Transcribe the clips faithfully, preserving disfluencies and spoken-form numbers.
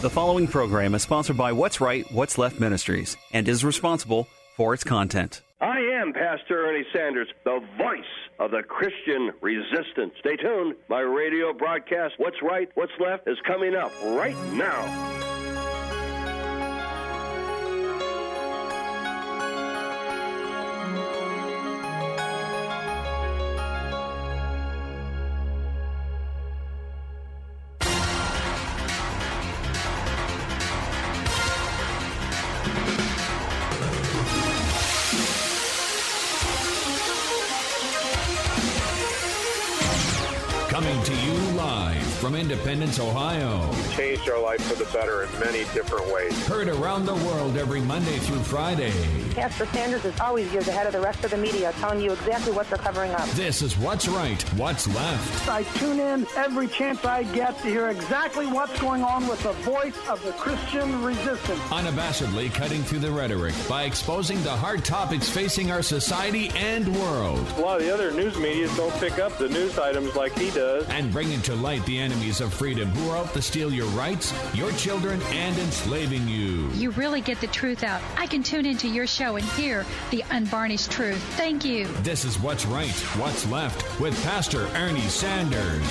The following program is sponsored by What's Right, What's Left Ministries and is responsible for its content. I am Pastor Ernie Sanders, the voice of the Christian resistance. Stay tuned. My radio broadcast, What's Right, What's Left, is coming up right now. Coming to you live from Independence, Ohio. Changed our life for the better in many different ways. Heard around the world every Monday through Friday. Pastor Sanders is always years ahead of the rest of the media, telling you exactly what they're covering up. This is What's Right, What's Left. I tune in every chance I get to hear exactly what's going on with the voice of the Christian resistance. Unabashedly cutting through the rhetoric by exposing the hard topics facing our society and world. A lot of the other news media don't pick up the news items like he does. And bringing to light the enemies of freedom who are out to steal your rights, your children, and enslaving you. You really get the truth out. I can tune into your show and hear the unvarnished truth. Thank you. This is What's Right, What's Left with Pastor Ernie Sanders.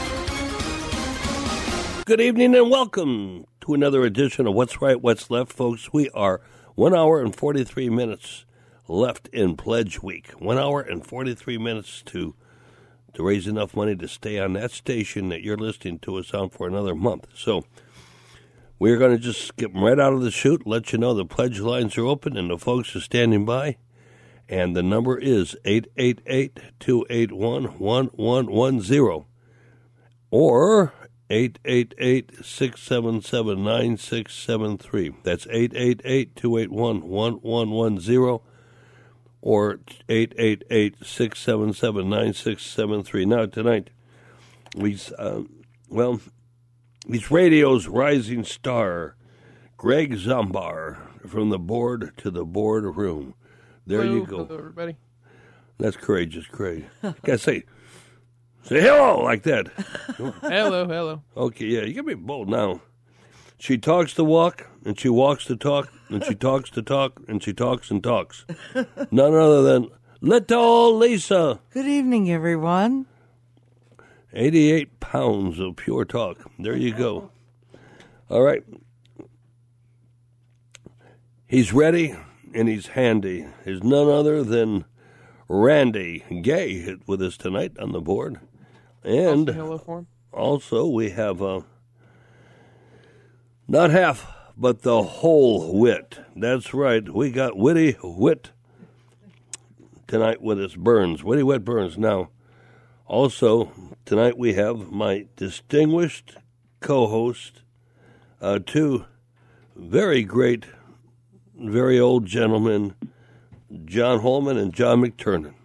Good evening and welcome to another edition of What's Right, What's Left, folks. We are one hour and forty-three minutes left in Pledge Week. One hour and forty-three minutes to to raise enough money to stay on that station that you're listening to us on for another month. So we're going to just skip right out of the chute, let you know the pledge lines are open and the folks are standing by. And the number is eight eight eight, two eight one, one one one zero or eight eight eight, six seven seven, nine six seven three. That's eight eight eight, two eight one, one one one zero or eight eight eight, six seven seven, nine six seven three. Now, tonight, we, uh, well, he's radio's rising star, Greg Zombar, from the board to the board room. There hello, you go. Hello, everybody. That's courageous, Greg. You gotta say, say hello like that. Hello, hello. Okay, yeah, you gotta be bold now. She talks the walk, and she walks the talk, and she talks the talk, and she talks and talks. None other than Little Lisa. Good evening, everyone. eighty-eight pounds of pure talk. There you go. All right. He's ready, and he's handy. He's none other than Randy Gay with us tonight on the board. And hello for him. Also, we have... Uh, Not half, but the whole wit. That's right. We got Witty Wit tonight with us, Burns. Witty Wit Burns. Now, also, tonight we have my distinguished co-host, uh, two very great, very old gentlemen, John Holman and John McTurnan.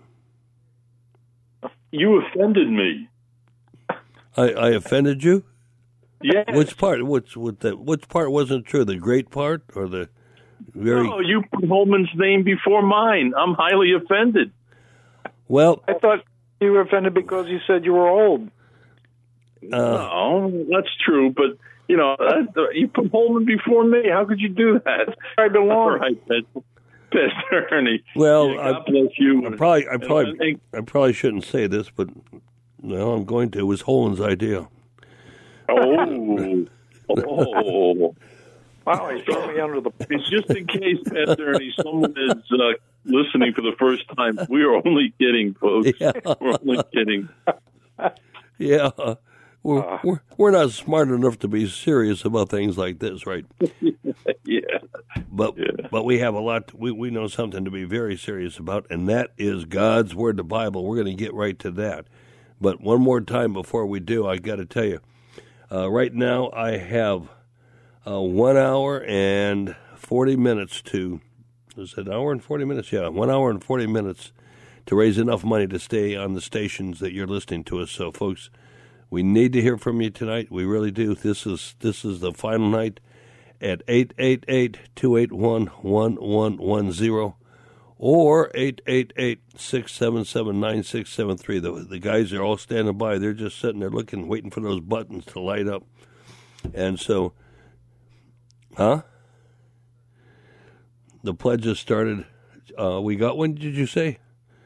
You offended me. I, I offended you? Yes. Which part? Which what the which part wasn't true? The great part or the very? No, you put Holman's name before mine. I'm highly offended. Well, I thought you were offended because you said you were old. Uh, no, that's true, but you know, uh, you put Holman before me. How could you do that? I belong. All right, Pastor Ernie. Well, yeah, God I, bless you. I probably, I probably, I, think, I probably shouldn't say this, but no, I'm going to. It was Holman's idea. Oh, oh. Wow, he threw me under the... It's just in case, Pastor Ernie, someone is uh, listening for the first time. We are only kidding, folks. Yeah. We're only kidding. Yeah, we're, uh, we're we're not smart enough to be serious about things like this, right? Yeah. But yeah. but we have a lot. To, we we know something to be very serious about, and that is God's Word, the Bible. We're going to get right to that. But one more time before we do, I got to tell you. Uh, right now, I have uh, one hour and forty minutes to, is it an hour and forty minutes? Yeah, one hour and forty minutes to raise enough money to stay on the stations that you're listening to us. So, folks, we need to hear from you tonight. We really do. This is this is the final night at eight eight eight, two eight one, one one one zero or eight eight eight, six seven seven, nine six seven three. The, the guys are all standing by. They're just sitting there looking, waiting for those buttons to light up. And so Huh? The pledges started. Uh, we got one, did you say?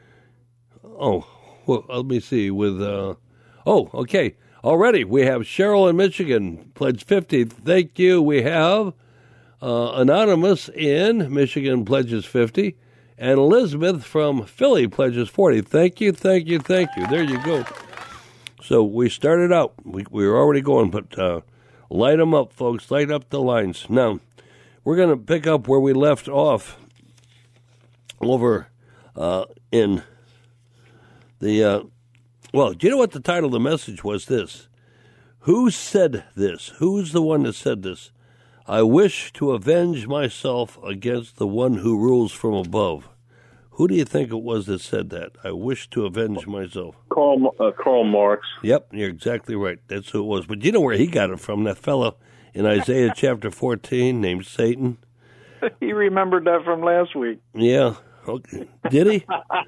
Oh, well, let me see. With uh, Oh, okay. Already, we have Cheryl in Michigan, pledged fifty. Thank you. We have uh, Anonymous in Michigan, pledges fifty. And Elizabeth from Philly pledges forty. Thank you, thank you, thank you. There you go. So we started out. We, we were already going, but uh, light them up, folks. Light up the lines. Now, we're going to pick up where we left off over uh, in the, uh, well, do you know what the title of the message was? This. Who said this? Who's the one that said this? I wish to avenge myself against the one who rules from above. Who do you think it was that said that? I wish to avenge myself. Karl, uh, Karl Marx. Yep, you're exactly right. That's who it was. But you know where he got it from? That fellow in Isaiah chapter fourteen named Satan. He remembered that from last week. Yeah. Okay. Did he?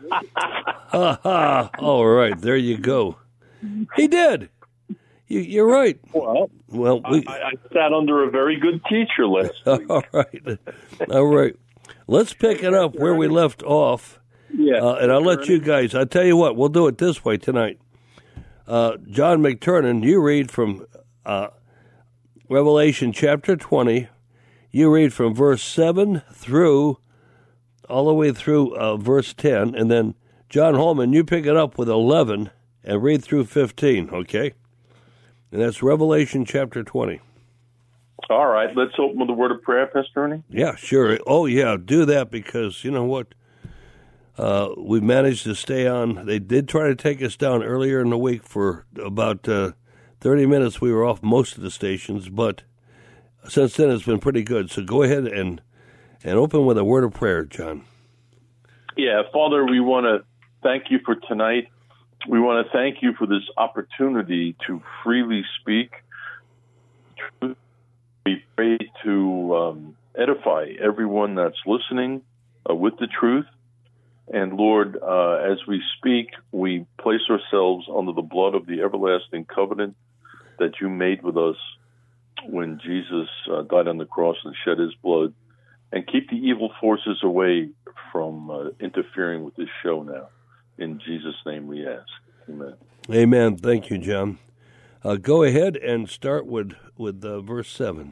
Ha ha. All right. There you go. He did. You, you're right. Well, well, we, I, I sat under a very good teacher last week. All right. All right. Let's pick it up where we left off. Yeah. Uh, and I'll let you guys, I'll tell you what, we'll do it this way tonight. Uh, John McTurnan, you read from uh, Revelation chapter twenty. You read from verse seven through, all the way through uh, verse ten. And then, John Holman, you pick it up with eleven and read through fifteen, okay? And that's Revelation chapter twenty. All right, let's open with a word of prayer, Pastor Ernie. Yeah, sure. Oh, yeah, do that because, you know what, uh, we managed to stay on. They did try to take us down earlier in the week for about uh, thirty minutes. We were off most of the stations, but since then it's been pretty good. So go ahead and, and open with a word of prayer, John. Yeah, Father, we want to thank you for tonight. We want to thank you for this opportunity to freely speak truth. We pray to um, edify everyone that's listening uh, with the truth. And Lord, uh, as we speak, we place ourselves under the blood of the everlasting covenant that you made with us when Jesus uh, died on the cross and shed his blood. And keep the evil forces away from uh, interfering with this show now. In Jesus' name we ask. Amen. Amen. Thank you, John. Uh, go ahead and start with, with uh, verse seven.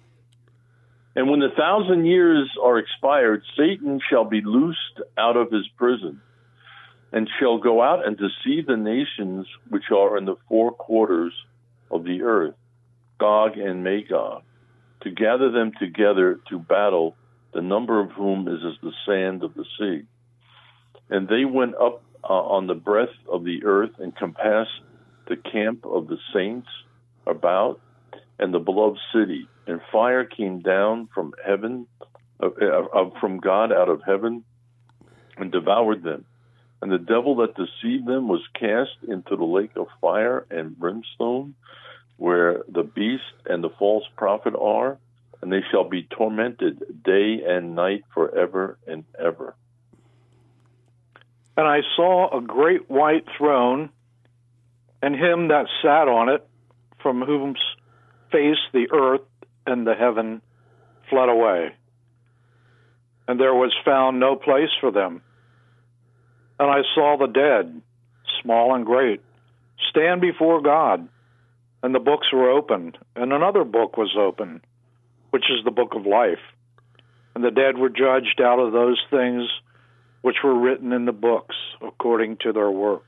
And when the thousand years are expired, Satan shall be loosed out of his prison, and shall go out and deceive the nations which are in the four quarters of the earth, Gog and Magog, to gather them together to battle, the number of whom is as the sand of the sea. And they went up uh, on the breadth of the earth and compassed the camp of the saints about, and the beloved city. And fire came down from heaven, uh, uh, from God out of heaven, and devoured them. And the devil that deceived them was cast into the lake of fire and brimstone, where the beast and the false prophet are, and they shall be tormented day and night forever and ever. And I saw a great white throne, and him that sat on it, from whom face the earth and the heaven fled away. And there was found no place for them. And I saw the dead, small and great, stand before God, and the books were opened, and another book was opened, which is the book of life. And the dead were judged out of those things which were written in the books, according to their works.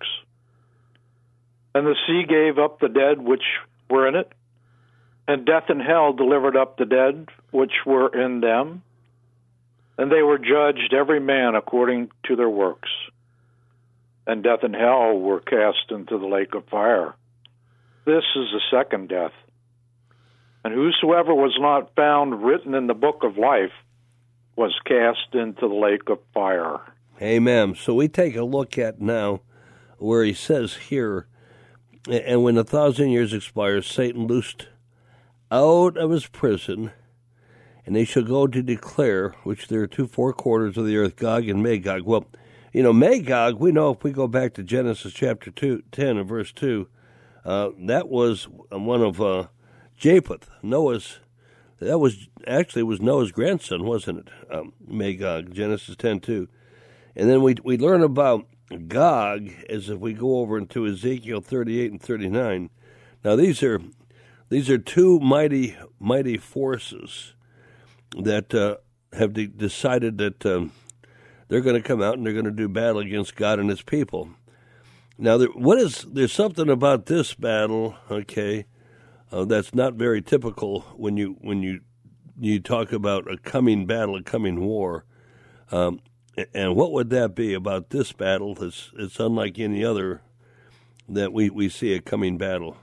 And the sea gave up the dead which were in it, and death and hell delivered up the dead which were in them, and they were judged every man according to their works. And death and hell were cast into the lake of fire. This is the second death. And whosoever was not found written in the book of life was cast into the lake of fire. Amen. So we take a look at now where he says here, and when a thousand years expires, Satan loosed out of his prison, and they shall go to declare, which there are two four quarters of the earth, Gog and Magog. Well, you know, Magog, we know if we go back to Genesis chapter two, ten and verse two, uh, that was one of uh, Japheth, Noah's That was actually was Noah's grandson, wasn't it? Um, Magog, Genesis ten two. And then we we learn about Gog as if we go over into Ezekiel thirty-eight and thirty-nine. Now these are these are two mighty mighty forces that uh, have de- decided that um, they're going to come out and they're going to do battle against God and His people. Now, there, what is there's something about this battle, okay, uh, that's not very typical when you when you you talk about a coming battle, a coming war. Um, and what would that be about this battle? That's it's unlike any other that we, we see a coming battle.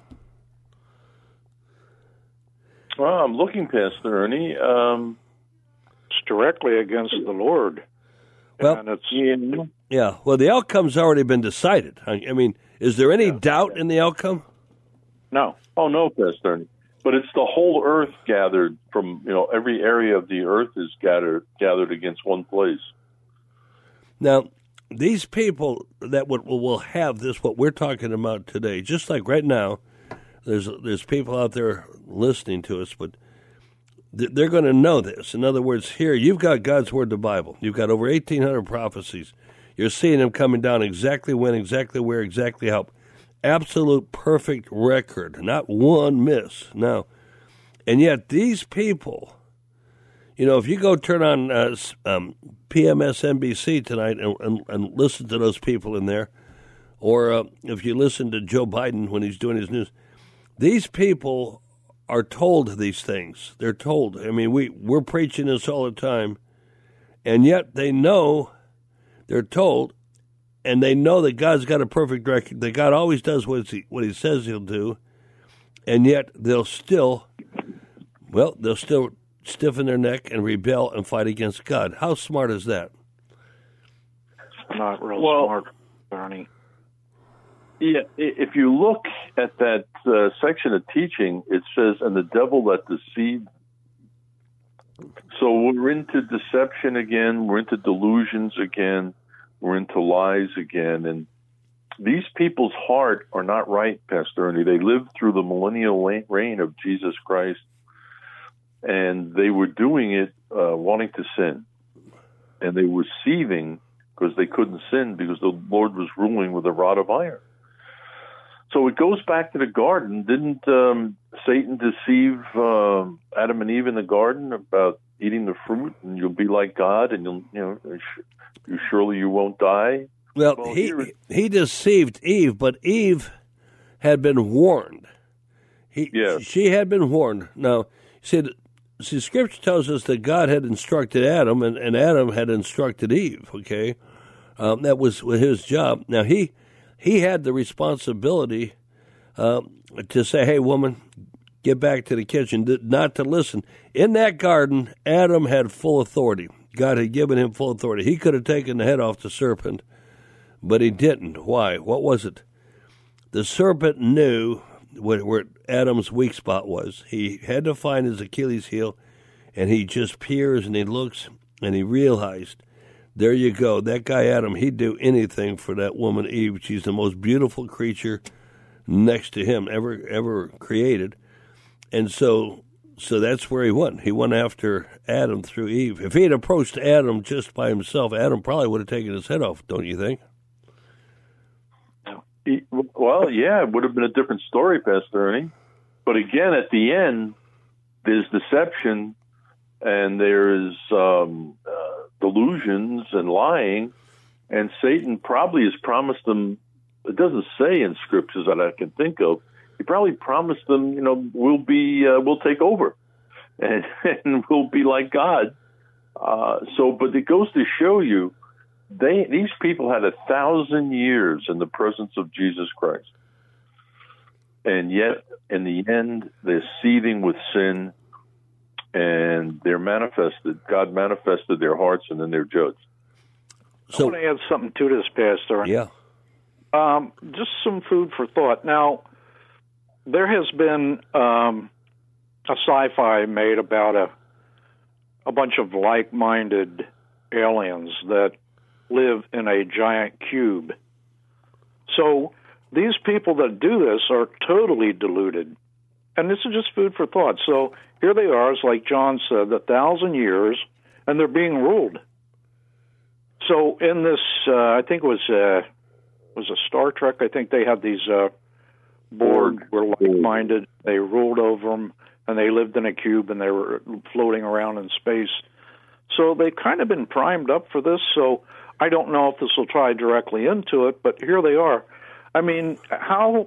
Well, I'm looking, Pastor Ernie. Um, it's directly against the Lord. Well, and it's, yeah. Well, the outcome's already been decided. I, I mean, is there any yeah. doubt in the outcome? No. Oh, no, Pastor Ernie. But it's the whole earth gathered from, you know, every area of the earth is gathered gathered against one place. Now, these people that will, will have this, what we're talking about today, just like right now, there's there's people out there listening to us, but they're going to know this. In other words, here, you've got God's Word, the Bible. You've got over eighteen hundred prophecies. You're seeing them coming down exactly when, exactly where, exactly how. Absolute perfect record, not one miss. Now, and yet these people, you know, if you go turn on uh, um, P M S N B C tonight and, and, and listen to those people in there, or uh, if you listen to Joe Biden when he's doing his news, these people are told these things. They're told. I mean, we, we're preaching this all the time, and yet they know, they're told, and they know that God's got a perfect record, that God always does what he, what he says he'll do, and yet they'll still, well, they'll still stiffen their neck and rebel and fight against God. How smart is that? Not real well, smart, Barney. Yeah, if you look at that uh, section of teaching, it says, and the devil that deceived. So we're into deception again, we're into delusions again, we're into lies again, and these people's heart are not right, Pastor Ernie. They lived through the millennial reign of Jesus Christ, and they were doing it uh, wanting to sin, and they were seething because they couldn't sin because the Lord was ruling with a rod of iron. So it goes back to the garden. Didn't um, Satan deceive uh, Adam and Eve in the garden about eating the fruit, and you'll be like God, and you'll, you know, you surely you won't die? Well, well he here, he deceived Eve, but Eve had been warned. He, yeah. She had been warned. Now, see, see, Scripture tells us that God had instructed Adam, and, and Adam had instructed Eve, okay? Um, that was his job. Now, he he had the responsibility uh, to say, hey, woman, get back to the kitchen, not to listen. In that garden, Adam had full authority. God had given him full authority. He could have taken the head off the serpent, but he didn't. Why? What was it? The serpent knew where, where Adam's weak spot was. He had to find his Achilles heel, and he just peers and he looks, and he realized, there you go. That guy Adam, he'd do anything for that woman Eve. She's the most beautiful creature next to him ever ever created. And so so that's where he went. He went after Adam through Eve. If he had approached Adam just by himself, Adam probably would have taken his head off, don't you think? Well, yeah, it would have been a different story, Pastor Ernie. But again, at the end, there's deception and there's um, uh, delusions and lying, and Satan probably has promised them, it doesn't say in scriptures that I can think of, he probably promised them, you know, we'll be, uh, we'll take over, and, and we'll be like God. Uh, so, but it goes to show you, they these people had a thousand years in the presence of Jesus Christ, and yet in the end they're seething with sin, and they're manifested. God manifested their hearts, and then they're judged. So, I want to add something to this, Pastor. Yeah. Um, just some food for thought. Now, there has been um, a sci-fi made about a a bunch of like-minded aliens that live in a giant cube. So these people that do this are totally deluded. and this is just food for thought. So here they are, it's like John said, a thousand years, and they're being ruled. So in this, uh, I think it was uh, was a Star Trek. I think they had these uh, Borg were like-minded. They ruled over them, and they lived in a cube, and they were floating around in space. So they've kind of been primed up for this. So I don't know if this will tie directly into it, but here they are. I mean, how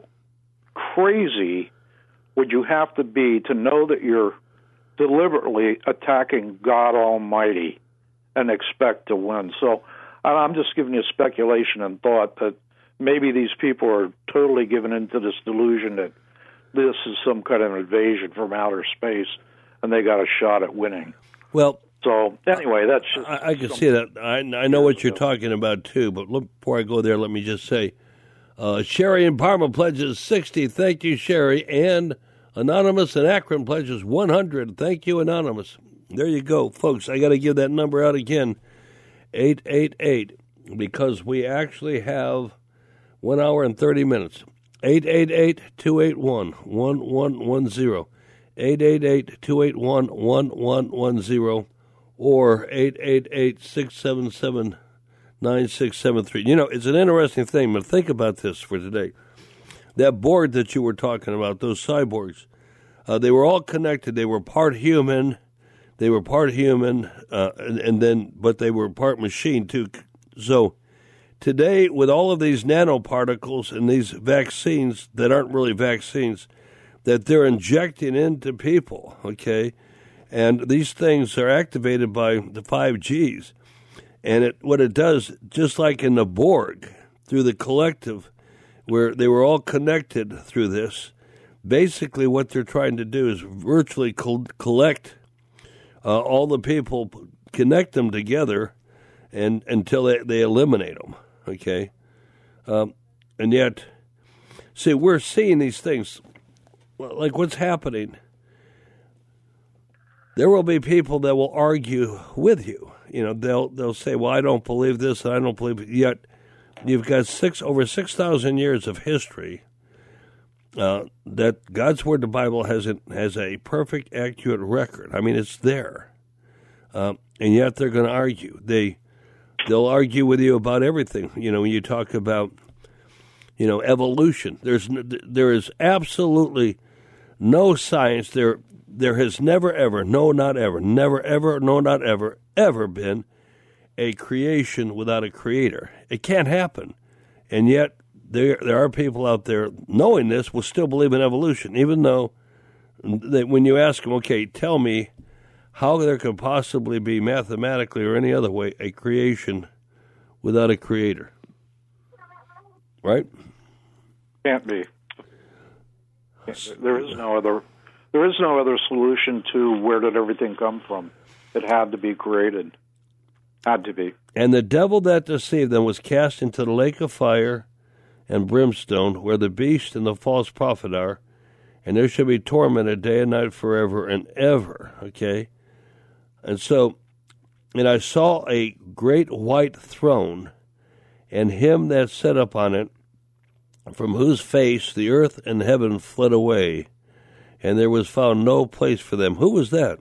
crazy would you have to be to know that you're deliberately attacking God Almighty and expect to win? So I'm just giving you speculation and thought that maybe these people are totally given into this delusion that this is some kind of invasion from outer space and they got a shot at winning. Well, so anyway, that's just... I, I can see that. I, I know what you're talking about, too, but look, before I go there, let me just say, uh, Sherry in Parma pledges sixty. Thank you, Sherry. And Anonymous in Akron pledges one hundred. Thank you, Anonymous. There you go, folks. I got to give that number out again, eight eight eight, because we actually have one hour and thirty minutes. eight eight eight, two eight one, one one one zero. eight eight eight, two eight one, one one one zero or eight eight eight, six seven seven, nine six seven three. You know, it's an interesting thing, but think about this for today. That board that you were talking about, those cyborgs, uh, they were all connected. They were part human. They were part human, uh, and, and then, but they were part machine too. So today, with all of these nanoparticles and these vaccines that aren't really vaccines, that they're injecting into people, okay, and these things are activated by the five Gs, and it what it does, just like in the Borg, through the collective, where they were all connected through this, basically what they're trying to do is virtually co- collect uh, all the people, connect them together, and until they, they eliminate them, okay? Um, and yet, see, we're seeing these things, like what's happening. There will be people that will argue with you. You know, they'll they'll say, well, I don't believe this, and I don't believe it. Yet you've got six over six thousand years of history uh, that God's Word, the Bible, has a, has a perfect, accurate record. I mean, it's there. Uh, and yet they're going to argue. They, they'll argue with you about everything. You know, when you talk about, you know, evolution, there's there is absolutely no science. There there has never, ever, no, not ever, never, ever, no, not ever, ever been a creation without a creator. It can't happen. And yet there there are people out there knowing this will still believe in evolution, even though they, when you ask them, okay, tell me how there could possibly be mathematically or any other way a creation without a creator. Right? Can't be. There is no other. There is no other solution to where did everything come from. It had to be created. Had to be. And the devil that deceived them was cast into the lake of fire and brimstone, where the beast and the false prophet are, and there shall be tormented day and night forever and ever. Okay? And so, and I saw a great white throne, and him that sat upon it, from whose face the earth and heaven fled away, and there was found no place for them. Who was that?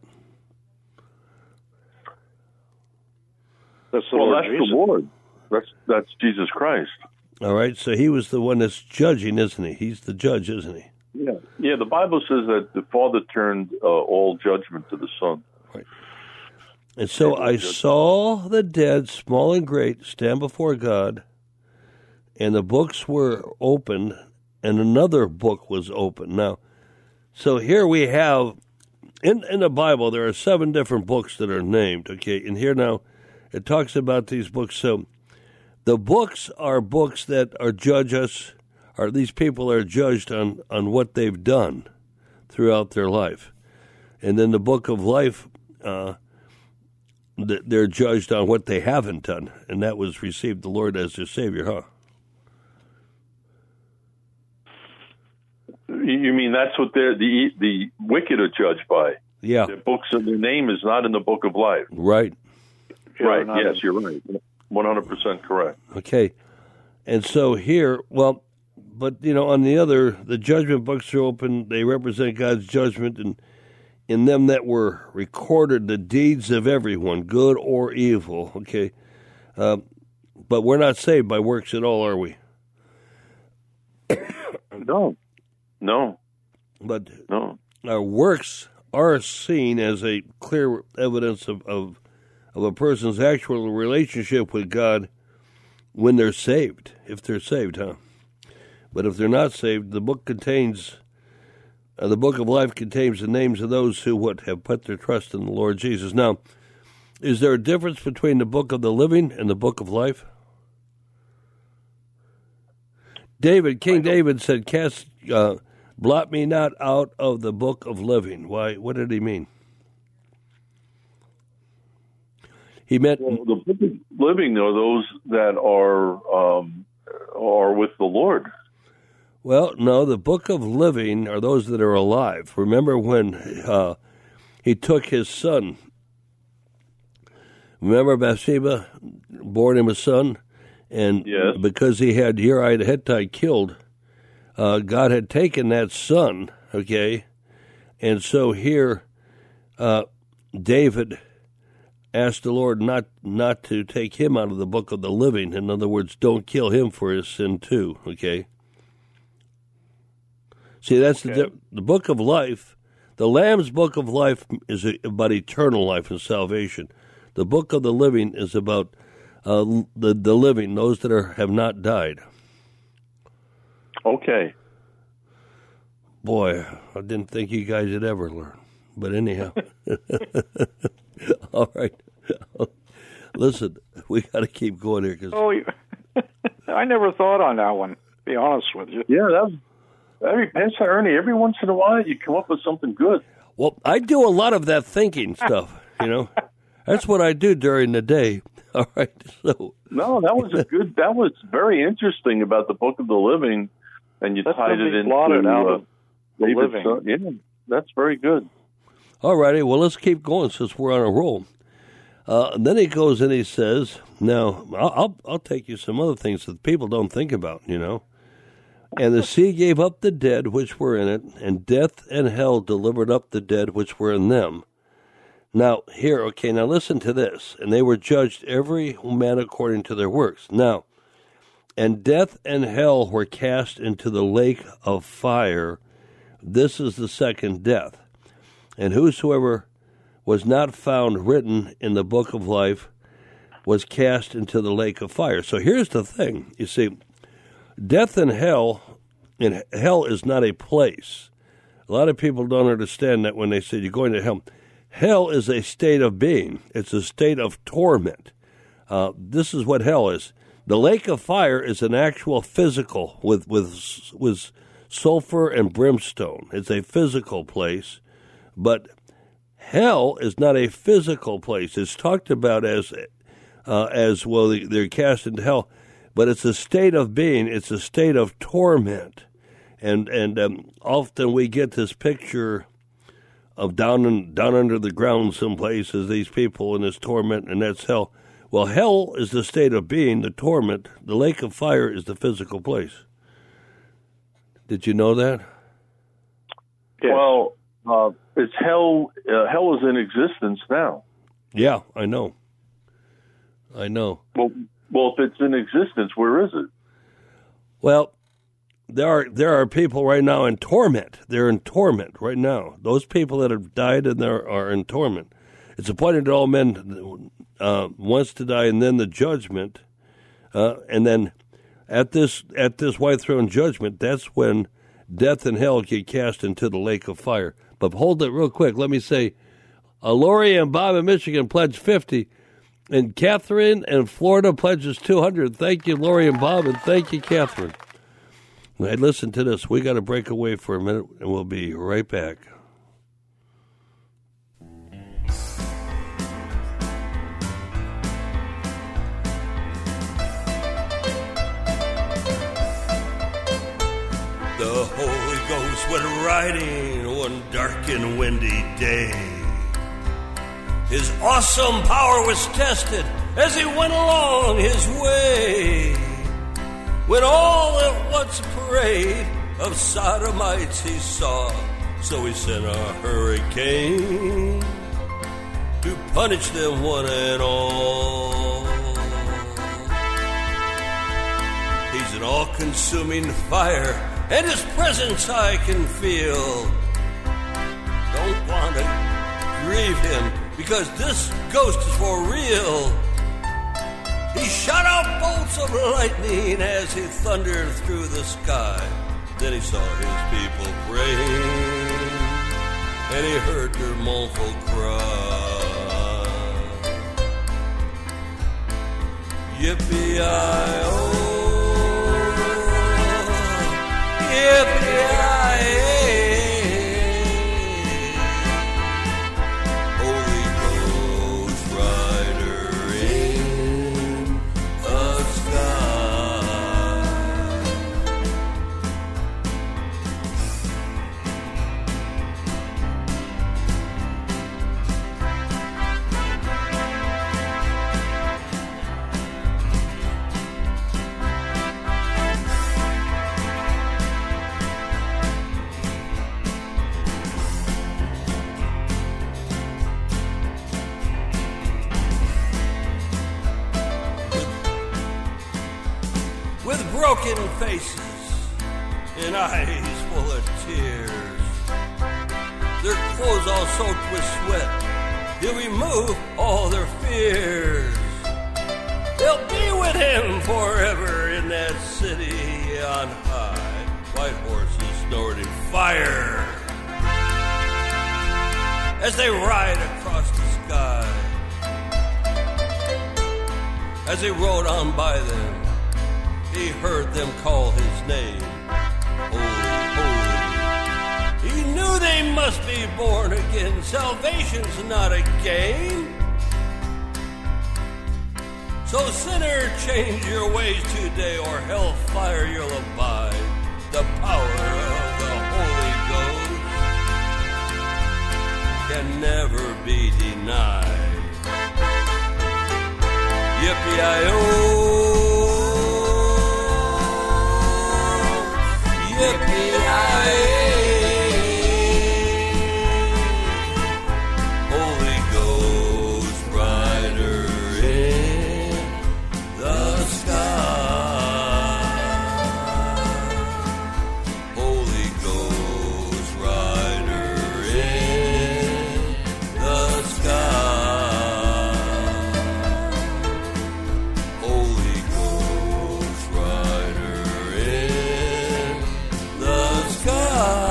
That's the well, Lord that's Jesus. the Lord. That's that's Jesus Christ. All right, so he was the one that's judging, isn't he? He's the judge, isn't he? Yeah, yeah. The Bible says that the Father turned uh, all judgment to the Son. Right. And so I saw the dead, small and great, stand before God, and the books were opened, and another book was opened. Now, so here we have, in, in the Bible, there are seven different books that are named, okay? And here now, it talks about these books. So the books are books that are judge us, or these people are judged on, on what they've done throughout their life. And then the book of life, uh, they're judged on what they haven't done, and that was received the Lord as their Savior, huh? You mean that's what they're, the the wicked are judged by? Yeah. Their books and their name is not in the book of life. Right. Right, yes, you're right. one hundred percent correct. Okay. And so here, well, but, you know, on the other, the judgment books are open. They represent God's judgment, and in them that were recorded the deeds of everyone, good or evil, okay? Uh, but we're not saved by works at all, are we? No. No. But no. Our works are seen as a clear evidence of, of, of a person's actual relationship with God when they're saved, if they're saved, huh? But if they're not saved, the book contains... Uh, the book of life contains the names of those who would have put their trust in the Lord Jesus. Now, is there a difference between the book of the living and the book of life? David, King David said, "Cast, uh, blot me not out of the book of living." Why? What did he mean? He meant well, the book of living are those that are um, are with the Lord. Well, no, the book of living are those that are alive. Remember when uh, he took his son? Remember Bathsheba bore him a son? And yes. because he had Uriah the Hittite killed, uh, God had taken that son, okay? And so here uh, David asked the Lord not, not to take him out of the book of the living. In other words, don't kill him for his sin too, okay? See, that's okay. the the book of life. The Lamb's book of life is about eternal life and salvation. The book of the living is about uh, the the living, those that are have not died. Okay. Boy, I didn't think you guys would ever learn. But anyhow. All right. Listen, we got to keep going here. Cause... Oh, I never thought on that one, to be honest with you. Yeah, that was... Every, Pastor Ernie, every once in a while you come up with something good. Well, I do a lot of that thinking stuff, you know. That's what I do during the day. All right. So no, that was a good. That was very interesting about the Book of the Living, and you that's tied it into out uh, of the David's living. Son. Yeah, that's very good. All righty. Well, let's keep going since we're on a roll. Uh, and then he goes and he says, "Now I'll, I'll I'll take you some other things that people don't think about, you know." And the sea gave up the dead which were in it, and death and hell delivered up the dead which were in them. Now, here, okay, now listen to this. And they were judged every man according to their works. Now, and death and hell were cast into the lake of fire. This is the second death. And whosoever was not found written in the book of life was cast into the lake of fire. So here's the thing. You see, death and hell, and hell is not a place. A lot of people don't understand that when they say you're going to hell. Hell is a state of being. It's a state of torment. Uh, this is what hell is. The lake of fire is an actual physical with, with, with sulfur and brimstone. It's a physical place, but hell is not a physical place. It's talked about as, uh, as well, they're cast into hell. But it's a state of being. It's a state of torment, and and um, often we get this picture of down in, down under the ground someplace as these people in this torment, and that's hell. Well, hell is the state of being, the torment. The lake of fire is the physical place. Did you know that? Yeah. Well, uh, it's hell. Uh, hell is in existence now. Yeah, I know. I know. Well. Well, if it's in existence, where is it? Well, there are there are people right now in torment. They're in torment right now. Those people that have died and there are in torment. It's appointed to all men uh, once to die, and then the judgment, uh, and then at this at this white throne judgment, that's when death and hell get cast into the lake of fire. But hold it real quick. Let me say, uh, Lori and Bob in Michigan pledged fifty. And Catherine in Florida pledges two hundred. Thank you, Lori and Bob, and thank you, Catherine. Hey, listen to this. We got to break away for a minute, and we'll be right back. The Holy Ghost went riding one dark and windy day. His awesome power was tested as he went along his way. When all at once parade of sodomites he saw, so he sent a hurricane to punish them one and all. He's an all-consuming fire, and his presence I can feel. Don't want to grieve him, because this ghost is for real. He shot out bolts of lightning as he thundered through the sky. Then he saw his people praying, and he heard their mournful cry. Yippee-i-oh, yippee-i-oh. Broken faces and eyes full of tears, their clothes all soaked with sweat, he'll remove all their fears. They'll be with him forever in that city on high, white horses snorting fire as they ride across the sky. As they rode on by them, he heard them call his name, holy, holy. He knew they must be born again. Salvation's not a game. So sinner, change your ways today, or hellfire you'll abide. The power of the Holy Ghost can never be denied. Yippee-i-oh. Yippee-i-oh, Holy Ghost rider in the sky. Holy Ghost rider in the sky. Holy Ghost rider in the sky.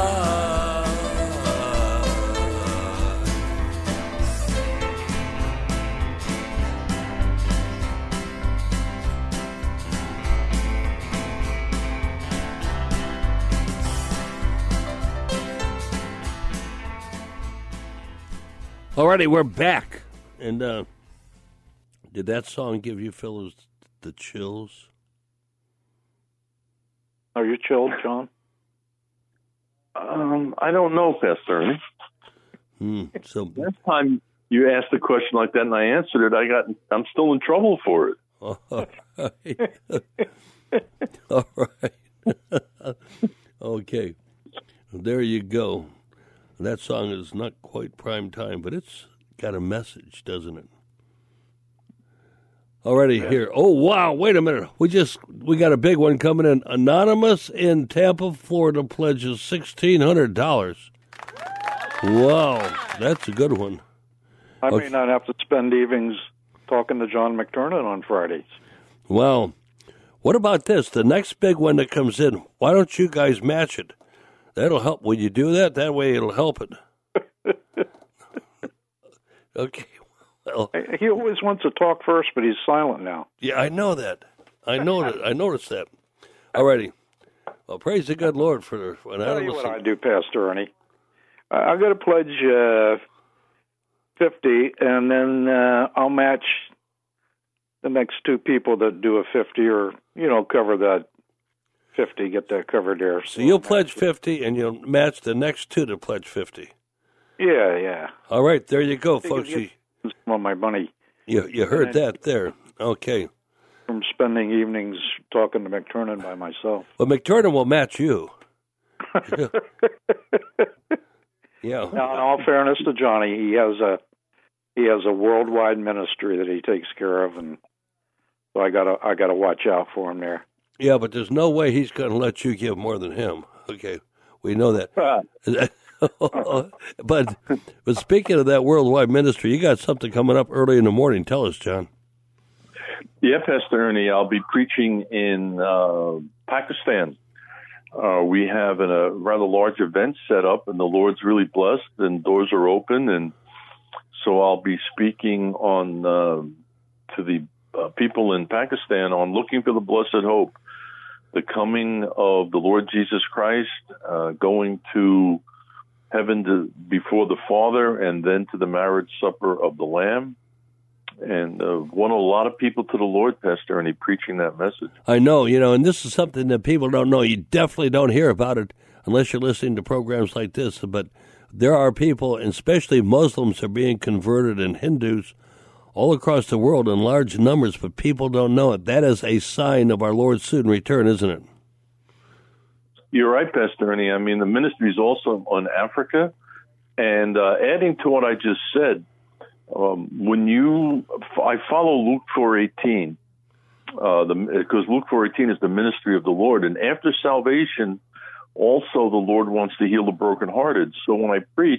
Alrighty, we're back. And uh, did that song give you fellows the chills? Are you chilled, John? Um, I don't know, Pastor Ernie. Hmm. So last time you asked a question like that and I answered it, I got I'm still in trouble for it. All right. All right. Okay. There you go. That song is not quite prime time, but it's got a message, doesn't it? Already yeah. Here. Oh, wow. Wait a minute. We just, we got a big one coming in. Anonymous in Tampa, Florida pledges sixteen hundred dollars. Wow. That's a good one. I okay. may not have to spend evenings talking to John McTernan on Fridays. Wow. What about this? The next big one that comes in, why don't you guys match it? That'll help. Will you do that? That way it'll help it. Okay. Well, he always wants to talk first, but he's silent now. Yeah, I know that. I know that. I noticed that. All righty. Well, praise the good Lord for an I'll tell you what I do, Pastor Ernie. I've got to pledge uh, fifty, and then uh, I'll match the next two people that do a fifty, or you know, cover that fifty, get that covered there. So, so you'll pledge fifty, and you'll match the next two to pledge fifty. Yeah, yeah. All right, there you go, folks. You, some of my money. You you heard that there. Okay. from spending evenings talking to McTurnan by myself. Well, McTurnan will match you. Yeah. Now, in all fairness to Johnny, he has a he has a worldwide ministry that he takes care of, and so I gotta I gotta watch out for him there. Yeah, but there's no way he's going to let you give more than him. Okay, we know that. but but speaking of that worldwide ministry, you got something coming up early in the morning. Tell us, John. Yeah, Pastor Ernie, I'll be preaching in uh, Pakistan. Uh, we have an, a rather large event set up, and the Lord's really blessed, and doors are open, and so I'll be speaking on uh, to the uh, people in Pakistan on looking for the blessed hope, the coming of the Lord Jesus Christ, uh, going to heaven to, before the Father, and then to the marriage supper of the Lamb. And uh, won a lot of people to the Lord, Pastor, and he preaching that message. I know, you know, and this is something that people don't know. You definitely don't hear about it unless you're listening to programs like this. But there are people, and especially Muslims, are being converted, and Hindus all across the world in large numbers, but people don't know it. That is a sign of our Lord's soon return, isn't it? You're right, Pastor Ernie. I mean, the ministry is also on Africa. And uh, adding to what I just said, Um, when you, I follow Luke four eighteen, uh, the, because Luke four eighteen is the ministry of the Lord. And after salvation, also the Lord wants to heal the brokenhearted. So when I preach,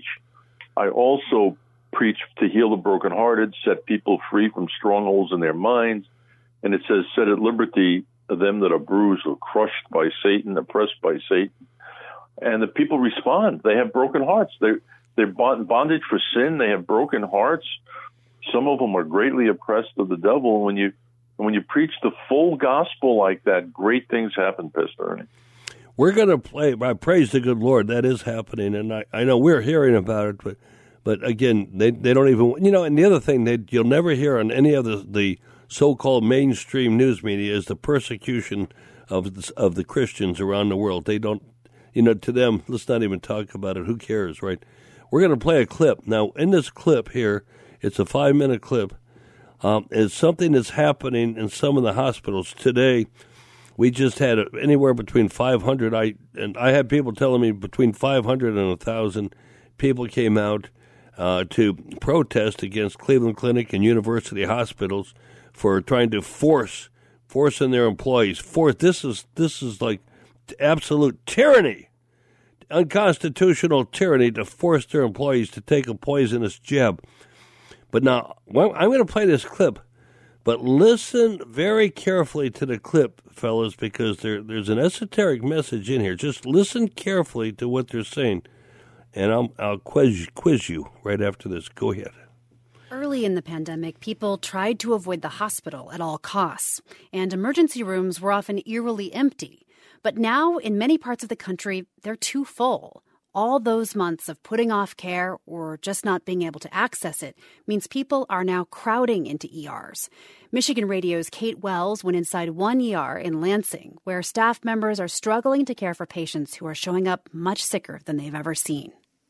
I also preach to heal the brokenhearted, set people free from strongholds in their minds. And it says, set at liberty them that are bruised or crushed by Satan, oppressed by Satan. And the people respond. They have broken hearts. They They're in bondage for sin. They have broken hearts. Some of them are greatly oppressed of the devil. And when you when you preach the full gospel like that, great things happen, Pastor Ernie. We're going to play, I praise the good Lord, that is happening. And I, I know we're hearing about it, but but again, they they don't even, you know, and the other thing that you'll never hear on any of the, the so-called mainstream news media is the persecution of the, of the Christians around the world. They don't, you know, to them, let's not even talk about it. Who cares, right? We're going to play a clip. Now, in this clip here, it's a five-minute clip. Um, it's something that's happening in some of the hospitals. Today, we just had anywhere between five hundred, I and I had people telling me between five hundred and one thousand people came out uh, to protest against Cleveland Clinic and university hospitals for trying to force, forcing their employees. Force, this is, this is like absolute tyranny. Unconstitutional tyranny to force their employees to take a poisonous jab. But now, well, I'm going to play this clip, but listen very carefully to the clip, fellas, because there, there's an esoteric message in here. Just listen carefully to what they're saying, and I'll, I'll quiz, quiz you right after this. Go ahead. Early in the pandemic, people tried to avoid the hospital at all costs, and emergency rooms were often eerily empty. But now, in many parts of the country, they're too full. All those months of putting off care or just not being able to access it means people are now crowding into E Rs. Michigan Radio's Kate Wells went inside one E R in Lansing, where staff members are struggling to care for patients who are showing up much sicker than they've ever seen.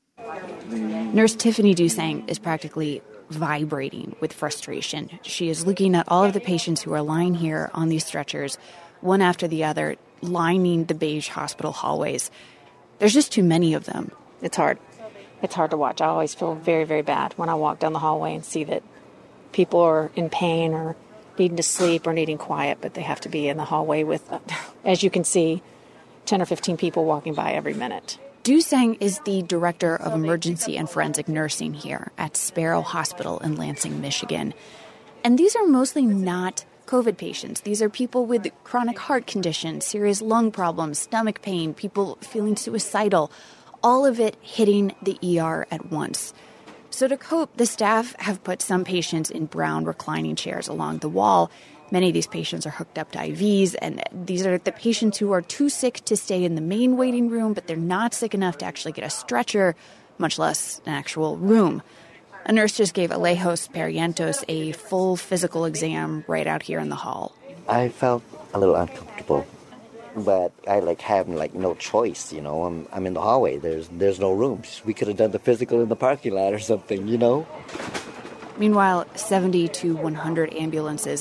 Nurse Tiffany Dusang is practically vibrating with frustration. She is looking at all of the patients who are lying here on these stretchers, one after the other, lining the beige hospital hallways. There's just too many of them. It's hard. It's hard to watch. I always feel very, very bad when I walk down the hallway and see that people are in pain or needing to sleep or needing quiet, but they have to be in the hallway with, as you can see, ten or fifteen people walking by every minute. Dusang is the director of emergency and forensic nursing here at Sparrow Hospital in Lansing, Michigan. And these are mostly not COVID patients. These are people with chronic heart conditions, serious lung problems, stomach pain, people feeling suicidal, all of it hitting the E R at once. So to cope, the staff have put some patients in brown reclining chairs along the wall. Many of these patients are hooked up to I Vs, and these are the patients who are too sick to stay in the main waiting room, but they're not sick enough to actually get a stretcher, much less an actual room. A nurse just gave Alejos Perientos a full physical exam right out here in the hall. I felt a little uncomfortable, but I like have like no choice, you know. I'm I'm in the hallway. There's there's no rooms. We could have done the physical in the parking lot or something, you know. Meanwhile, seventy to one hundred ambulances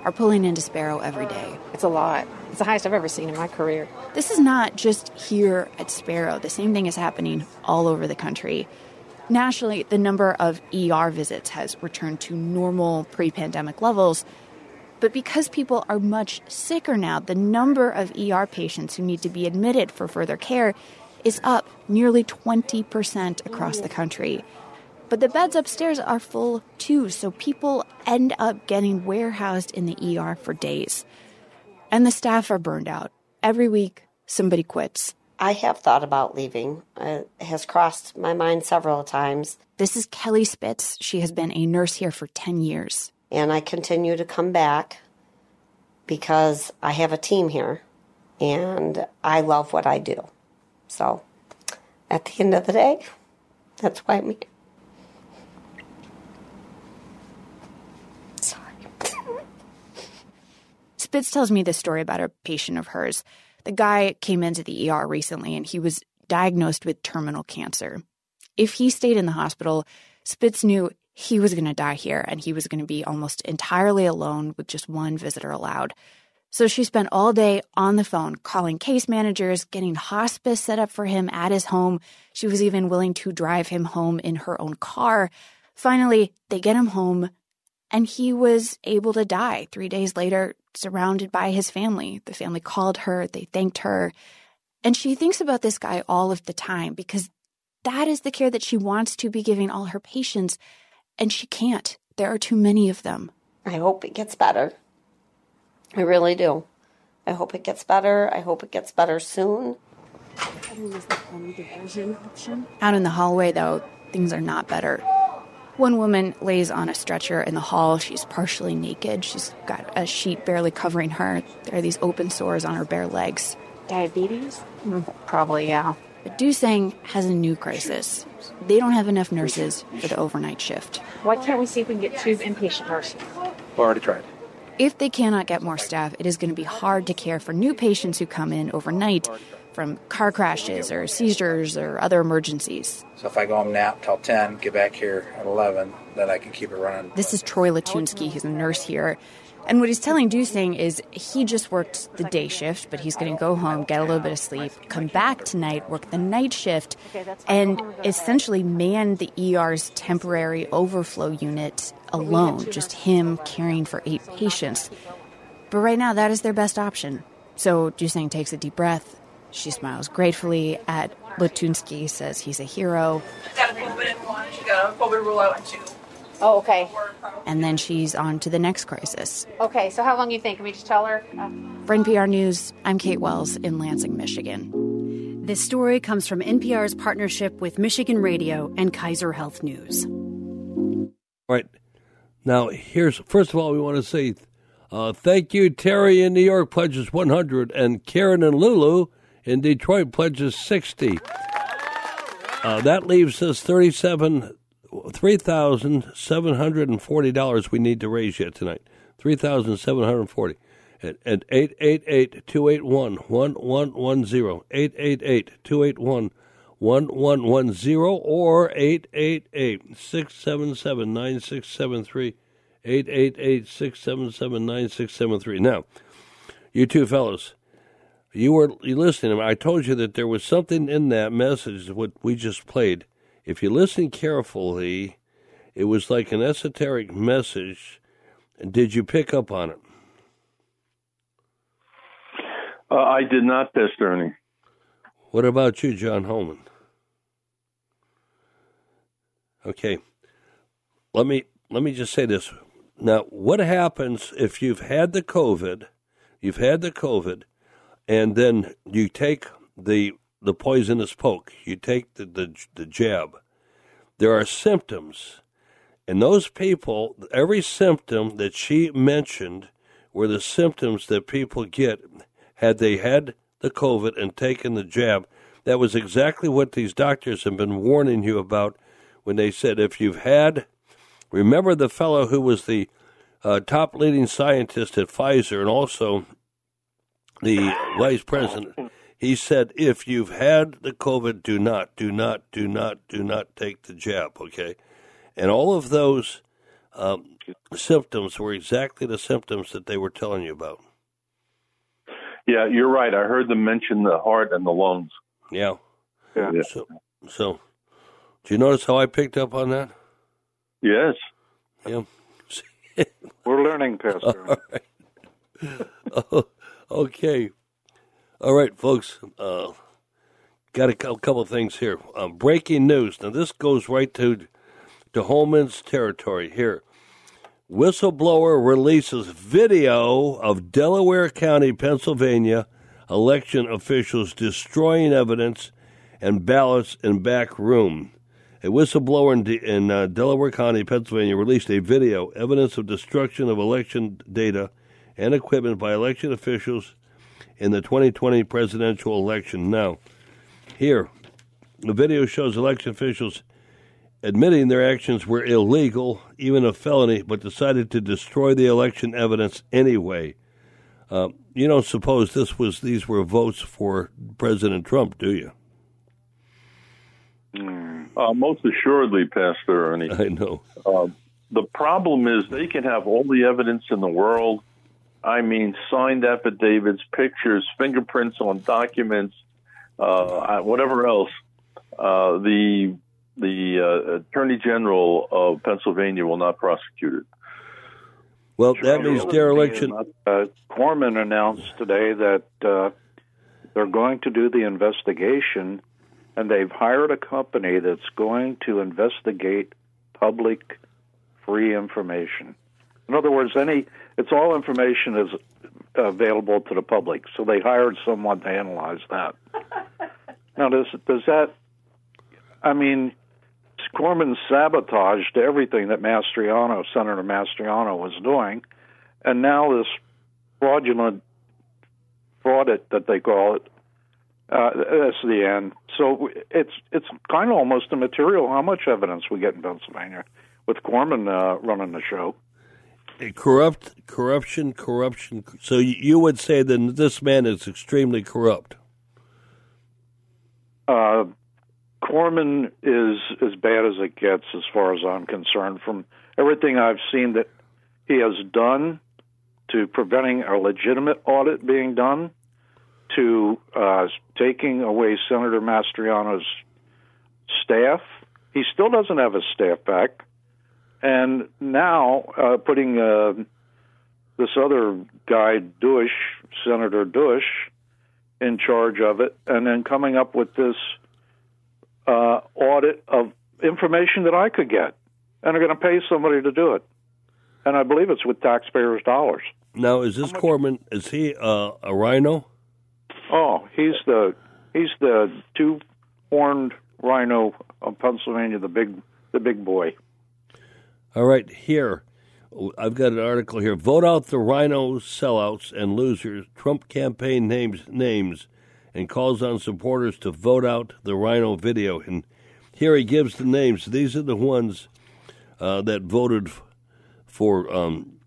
are pulling into Sparrow every day. It's a lot. It's the highest I've ever seen in my career. This is not just here at Sparrow. The same thing is happening all over the country. Nationally, the number of E R visits has returned to normal pre-pandemic levels. But because people are much sicker now, the number of E R patients who need to be admitted for further care is up nearly twenty percent across the country. But the beds upstairs are full, too, so people end up getting warehoused in the E R for days. And the staff are burned out. Every week, somebody quits. I have thought about leaving. It has crossed my mind several times. This is Kelly Spitz. She has been a nurse here for ten years. And I continue to come back because I have a team here, and I love what I do. So, at the end of the day, that's why I'm here. Spitz tells me this story about a patient of hers. The guy came into the E R recently, and he was diagnosed with terminal cancer. If he stayed in the hospital, Spitz knew he was going to die here, and he was going to be almost entirely alone with just one visitor allowed. So she spent all day on the phone calling case managers, getting hospice set up for him at his home. She was even willing to drive him home in her own car. Finally, they get him home, and he was able to die three days later, surrounded by his family. The family called her, they thanked her. And she thinks about this guy all of the time because that is the care that she wants to be giving all her patients. And she can't. There are too many of them. I hope it gets better. I really do. I hope it gets better. I hope it gets better soon. Out in the hallway, though, things are not better. One woman lays on a stretcher in the hall. She's partially naked. She's got a sheet barely covering her. There are these open sores on her bare legs. Diabetes? Mm, probably, yeah. But Dusang has a new crisis. They don't have enough nurses for the overnight shift. Why can't we see if we can get two inpatient nurses? Already tried. If they cannot get more staff, it is going to be hard to care for new patients who come in overnight from car crashes or seizures or other emergencies. So if I go home nap till ten, get back here at eleven, then I can keep it running. This is Troy Latunsky. He's a nurse here. And what he's telling Dusang is he just worked the day shift, but he's going to go home, get a little bit of sleep, come back tonight, work the night shift, and essentially man the E R's temporary overflow unit alone, just him caring for eight patients. But right now, that is their best option. So Dusang takes a deep breath. She smiles gratefully at Latunsky, says he's a hero. Got a little bit in one. She got a COVID rule out in two. Oh, okay. And then she's on to the next crisis. Okay, so how long do you think? Can we just tell her? Uh... For N P R News, I'm Kate Wells in Lansing, Michigan. This story comes from N P R's partnership with Michigan Radio and Kaiser Health News. All right. Now, here's, first of all, we want to say uh, thank you. Terry in New York pledges one hundred, and Karen and Lulu in Detroit pledges sixty. Uh, that leaves us thirty-seven three thousand seven hundred forty dollars we need to raise yet tonight. three thousand seven hundred forty dollars at, at eight eight eight, two eight one, one one one zero, eight eight eight, two eight one, one one one zero or eight eight eight, six seven seven, nine six seven three, eight eight eight, six seven seven, nine six seven three. Now, you two fellows, you were you listening. I told you that there was something in that message, what we just played. If you listen carefully, it was like an esoteric message. Did you pick up on it? Uh, I did not, Pastor Ernie. What about you, John Holman? Okay, let me let me just say this. Now, what happens if you've had the COVID, you've had the COVID, and then you take the the poisonous poke, you take the, the the jab, there are symptoms, and those people, every symptom that she mentioned were the symptoms that people get had they had the COVID and taken the jab. That was exactly what these doctors have been warning you about when they said if you've had, remember the fellow who was the uh, top leading scientist at Pfizer and also the vice president. He said, if you've had the COVID, do not, do not, do not, do not take the jab, okay? And all of those um, symptoms were exactly the symptoms that they were telling you about. Yeah, you're right. I heard them mention the heart and the lungs. Yeah. Yeah. So, so, do you notice how I picked up on that? Yes. Yeah. We're learning, Pastor. All right. Oh, okay. All right, folks. Uh, got a couple of things here. Um, breaking news. Now, this goes right to, to Holman's territory here. Whistleblower releases video of Delaware County, Pennsylvania, election officials destroying evidence and ballots in back room. A whistleblower in, De- in uh, Delaware County, Pennsylvania, released a video, evidence of destruction of election data and equipment by election officials in the twenty twenty presidential election. Now, here, the video shows election officials admitting their actions were illegal, even a felony, but decided to destroy the election evidence anyway. Uh, you don't suppose this was these were votes for President Trump, do you? Uh, most assuredly, Pastor Ernie. I know. Uh, the problem is they can have all the evidence in the world. I mean, signed affidavits, pictures, fingerprints on documents, uh, whatever else. Uh, the the uh, Attorney General of Pennsylvania will not prosecute it. Well, that means dereliction. Uh, Corman announced today that uh, they're going to do the investigation, and they've hired a company that's going to investigate public free information. In other words, any it's all information is available to the public. So they hired someone to analyze that. Now, does does that? I mean, Corman sabotaged everything that Mastriano, Senator Mastriano, was doing, and now this fraudulent fraudit that they call it. Uh, that's the end. So it's it's kind of almost immaterial how much evidence we get in Pennsylvania with Corman uh, running the show. Corrupt, corruption, corruption. So you would say that this man is extremely corrupt. Uh, Corman is as bad as it gets, as far as I'm concerned. From everything I've seen that he has done to preventing a legitimate audit being done, to uh, taking away Senator Mastriano's staff. He still doesn't have his staff back. And now uh, putting uh, this other guy, Dush, Senator Dush, in charge of it, and then coming up with this uh, audit of information that I could get. And they're going to pay somebody to do it. And I believe it's with taxpayers' dollars. Now, is this Corman, is he uh, a rhino? Oh, he's the he's the two-horned rhino of Pennsylvania, the big the big boy. All right, here, I've got an article here. Vote out the rhino sellouts and losers. Trump campaign names names and calls on supporters to vote out the rhino video. And here he gives the names. These are the ones uh, that voted for um,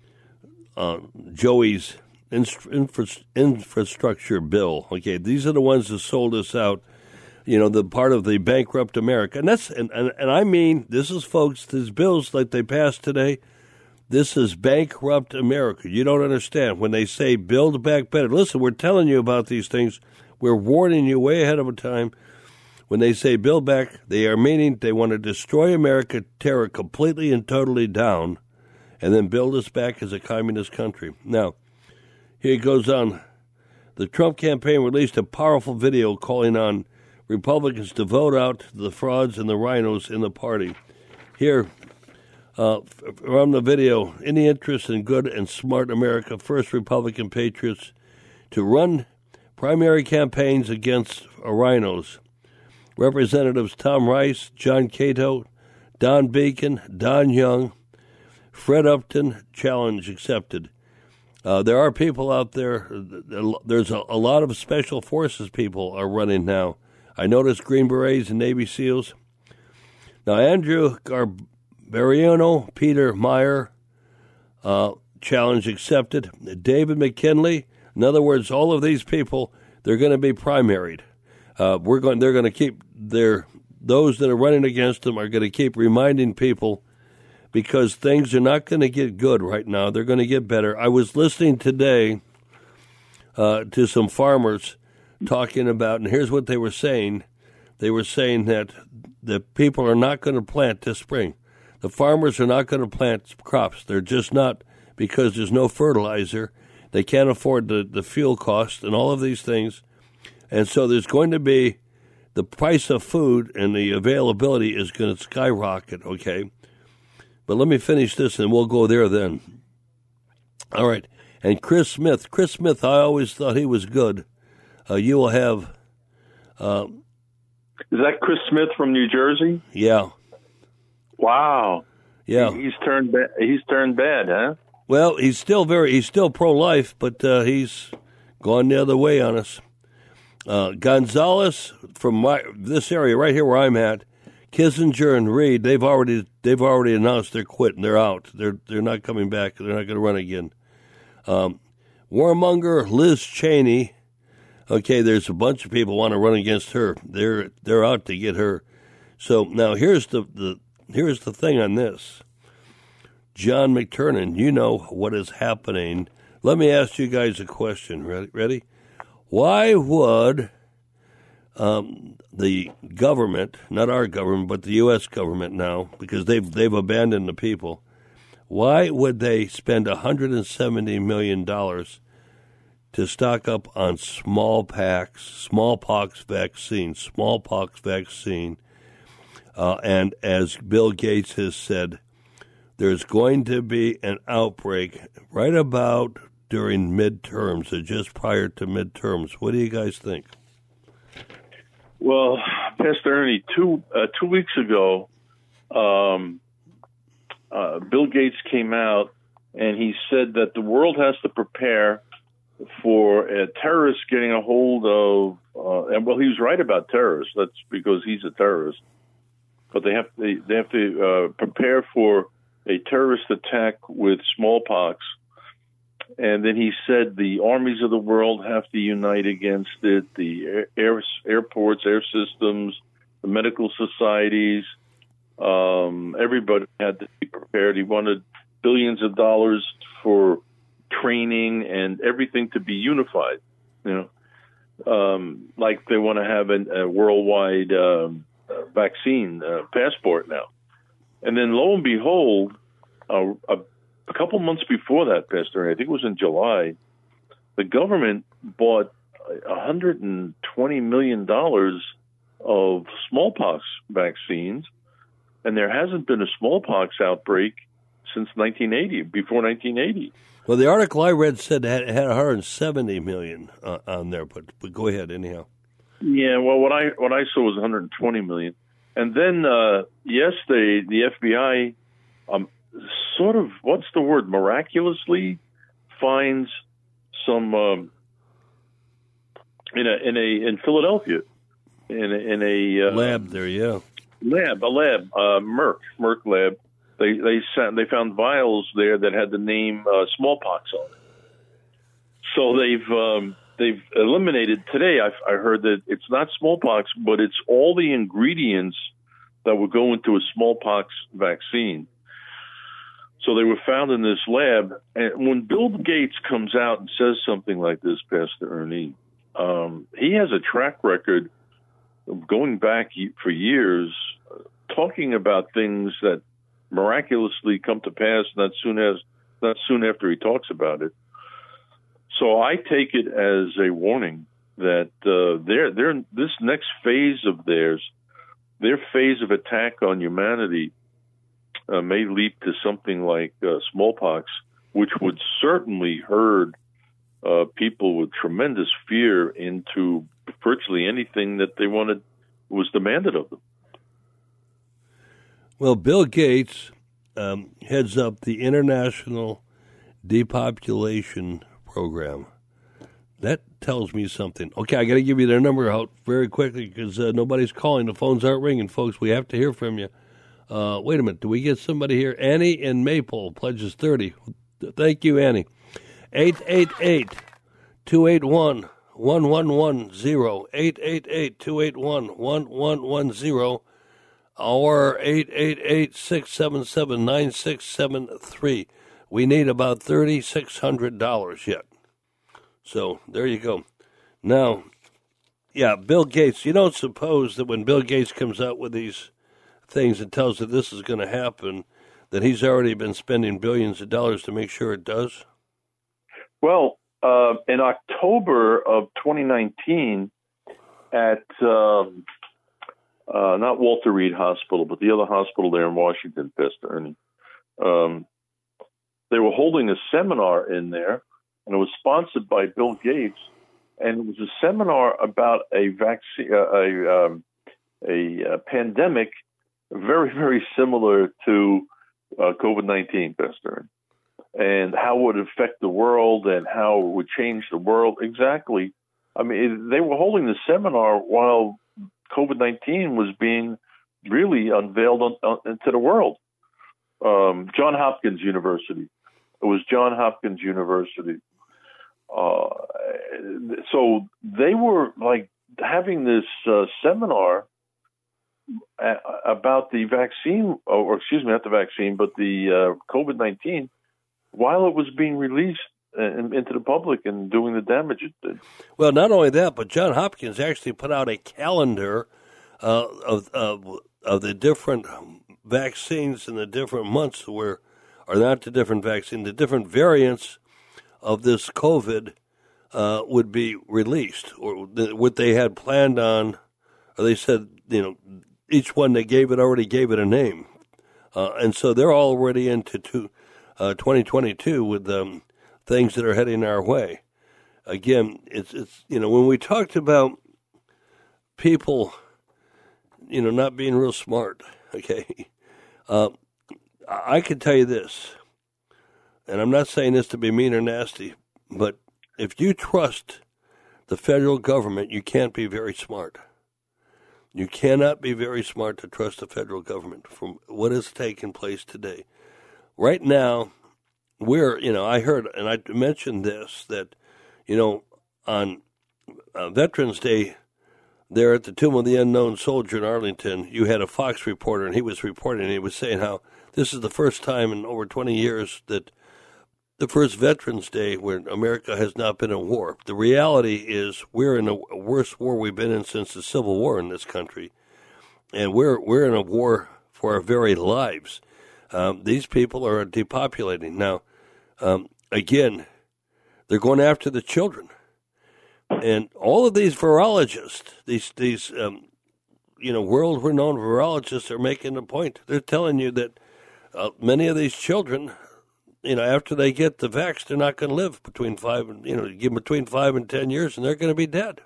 uh, Joey's infra- infrastructure bill. Okay, these are the ones that sold us out. You know, the part of the bankrupt America. And that's and, and, and I mean, this is, folks, these bills like they passed today, this is bankrupt America. You don't understand. When they say build back better, listen, we're telling you about these things. We're warning you way ahead of time. When they say build back, they are meaning they want to destroy America, tear it completely and totally down, and then build us back as a communist country. Now, here it goes on. The Trump campaign released a powerful video calling on Republicans to vote out the frauds and the rhinos in the party. Here, uh, from the video, in the interest in good and smart America, first Republican patriots to run primary campaigns against rhinos. Representatives Tom Rice, John Cato, Don Beacon, Don Young, Fred Upton, challenge accepted. Uh, there are people out there, there's a, a lot of special forces people are running now. I noticed Green Berets and Navy SEALs. Now, Andrew Garbariano, Peter Meyer, uh, challenge accepted. David McKinley. In other words, all of these people, they're going to be primaried. Uh, we're going. They're going to keep their those that are running against them are going to keep reminding people because things are not going to get good right now. They're going to get better. I was listening today uh, to some farmers talking about, and here's what they were saying. They were saying that the people are not going to plant this spring. The farmers are not going to plant crops. They're just not, because there's no fertilizer. They can't afford the, the fuel cost and all of these things. And so there's going to be, the price of food and the availability is going to skyrocket, okay? But let me finish this and we'll go there then. All right. And Chris Smith. Chris Smith, I always thought he was good. Uh, you will have... Uh, Is that Chris Smith from New Jersey? Yeah. Wow. Yeah. He, he's turned ba- he's turned bad, huh? Well, he's still very he's still pro-life, but uh, he's gone the other way on us. Uh, Gonzalez from my, this area right here where I'm at, Kissinger and Reed, they've already they've already announced they're quitting. They're out. They're they're not coming back. They're not going to run again. Um, Warmonger, Liz Cheney. Okay, there's a bunch of people want to run against her. They're they're out to get her. So now here's the, the here's the thing on this. John McTernan, you know what is happening. Let me ask you guys a question. Ready? Ready? Why would um, the government, not our government, but the U S government now, because they've they've abandoned the people, why would they spend one hundred seventy million dollars to stock up on smallpox, smallpox vaccine, smallpox vaccine? Uh, and as Bill Gates has said, there's going to be an outbreak right about during midterms or just prior to midterms. What do you guys think? Well, Pastor Ernie, two uh, two weeks ago, um, uh, Bill Gates came out and he said that the world has to prepare for a terrorist getting a hold of, uh, and well, he was right about terrorists. That's because he's a terrorist. But they have they, they have to uh, prepare for a terrorist attack with smallpox. And then he said the armies of the world have to unite against it, the air, air airports, air systems, the medical societies, um, everybody had to be prepared. He wanted billions of dollars for training and everything to be unified, you know, um, like they want to have an, a worldwide um, uh, vaccine uh, passport now. And then lo and behold, uh, a A couple months before that, Pastor, I think it was in July, the government bought one hundred twenty million dollars of smallpox vaccines, and there hasn't been a smallpox outbreak since nineteen eighty, before nineteen eighty. Well, the article I read said it had one hundred seventy million dollars uh, on there, but, but go ahead anyhow. Yeah, well, what I what I saw was one hundred twenty million dollars. And then uh, yesterday, the F B I um, sort of, what's the word, miraculously finds some um, in a in a in Philadelphia in a, in a uh, lab there, yeah, lab a lab uh, Merck Merck lab. They they sent, they found vials there that had the name uh, smallpox on it. So they've um, they've eliminated today. I, I heard that it's not smallpox, but it's all the ingredients that would go into a smallpox vaccine. So they were found in this lab. And when Bill Gates comes out and says something like this, Pastor Ernie, um, he has a track record of going back for years, uh, talking about things that miraculously come to pass not soon as not soon after he talks about it. So I take it as a warning that uh, they're, they're, this next phase of theirs, their phase of attack on humanity, Uh, may lead to something like uh, smallpox, which would certainly herd uh, people with tremendous fear into virtually anything that they wanted was demanded of them. Well, Bill Gates um, heads up the International Depopulation Program. That tells me something. Okay, I got to give you their number out very quickly because uh, nobody's calling. The phones aren't ringing, folks. We have to hear from you. Uh, wait a minute. Do we get somebody here? Annie in Maple pledges thirty. Thank you, Annie. eight eight eight, two eight one, one one one zero. eight eight eight, two eight one, one one one zero. or eight eight eight, six seven seven, nine six seven three. We need about three thousand six hundred dollars yet. So there you go. Now, yeah, Bill Gates, you don't suppose that when Bill Gates comes out with these things and tells that this is going to happen, that he's already been spending billions of dollars to make sure it does? Well, uh, in October of twenty nineteen, at um, uh, not Walter Reed Hospital, but the other hospital there in Washington, Pastor Ernie, um, they were holding a seminar in there, and it was sponsored by Bill Gates, and it was a seminar about a vaccine, uh, a, um, a, a pandemic very, very similar to uh, COVID nineteen, Pastor, and how it would affect the world and how it would change the world. Exactly. I mean, they were holding the seminar while COVID nineteen was being really unveiled on, on, to the world. Um, Johns Hopkins University. It was Johns Hopkins University. Uh, so they were like having this uh, seminar about the vaccine, or excuse me, not the vaccine, but the uh, COVID nineteen, while it was being released into the public and doing the damage it did. Well, not only that, but Johns Hopkins actually put out a calendar uh, of, of of the different vaccines in the different months where, or not the different vaccine, the different variants of this COVID uh, would be released, or the, what they had planned on, or they said, you know, each one they gave it already gave it a name. Uh, and so they're already into two, uh, twenty twenty-two with um, things that are heading our way. Again, it's, it's, you know, when we talked about people, you know, not being real smart, okay, uh, I can tell you this, and I'm not saying this to be mean or nasty, but if you trust the federal government, you can't be very smart. You cannot be very smart to trust the federal government from what is taking place today. Right now, we're, you know, I heard, and I mentioned this, that, you know, on uh, Veterans Day, there at the Tomb of the Unknown Soldier in Arlington, you had a Fox reporter, and he was reporting, and he was saying how this is the first time in over twenty years that the first Veterans Day where America has not been in war. The reality is we're in a worst war we've been in since the Civil War in this country, and we're we're in a war for our very lives. Um, these people are depopulating. Now, um, again, they're going after the children. And all of these virologists, these, these um, you know, world-renowned virologists are making a point. They're telling you that uh, many of these children, you know, after they get the vax, they're not going to live between five and, you know, give them between five and ten years, and they're going to be dead.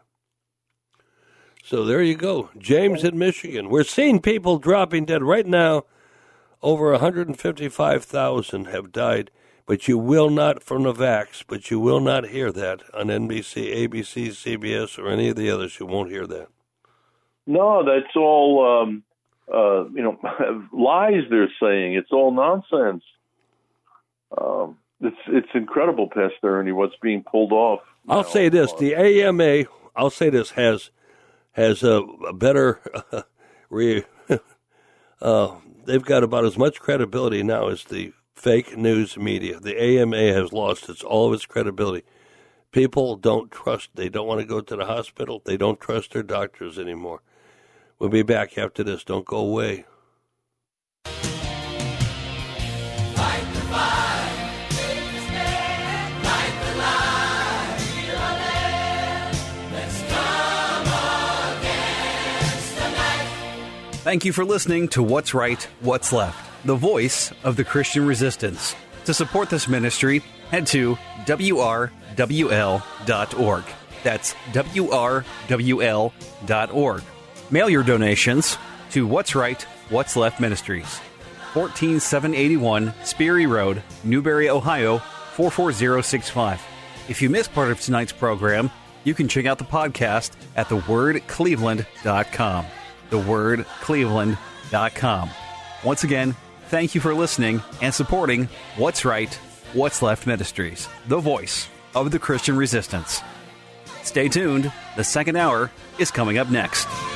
So there you go. James in Michigan. We're seeing people dropping dead right now. Over one hundred fifty-five thousand have died, but you will not, from the vax, but you will not hear that on N B C, A B C, C B S, or any of the others. You won't hear that. No, that's all, um, uh, you know, lies they're saying. It's all nonsense. Um, it's it's incredible, Pastor Ernie, what's being pulled off. I'll say this: the A M A, I'll say this has has a, a better. Uh, re, uh, they've got about as much credibility now as the fake news media. The A M A has lost its all of its credibility. People don't trust. They don't want to go to the hospital. They don't trust their doctors anymore. We'll be back after this. Don't go away. Thank you for listening to What's Right, What's Left, the voice of the Christian resistance. To support this ministry, head to W R W L dot org. That's W R W L dot org. Mail your donations to What's Right, What's Left Ministries, one four seven eight one Sperry Road, Newberry, Ohio, four four zero six five. If you missed part of tonight's program, you can check out the podcast at the word cleveland dot com. the word cleveland dot com. Once again, thank you for listening and supporting What's Right, What's Left Ministries, the voice of the Christian resistance. Stay tuned. The second hour is coming up next.